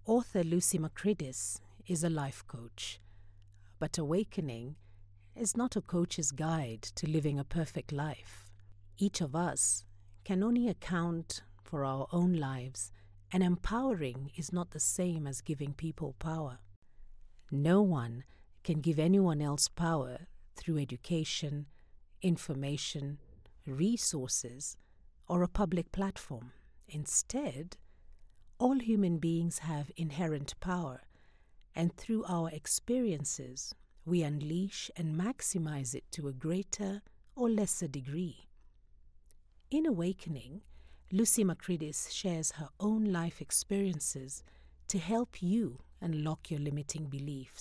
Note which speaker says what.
Speaker 1: Author Lucy Macridis is a life coach, but Awakening is not a coach's guide to living a perfect life. Each of us can only account for our own lives, and empowering is not the same as giving people power. No one can give anyone else power through education, information, resources, or a public platform. Instead, all human beings have inherent power, and through our experiences, we unleash and maximize it to a greater or lesser degree. In Awakening, Lucy Macridis shares her own life experiences to help you unlock your limiting beliefs.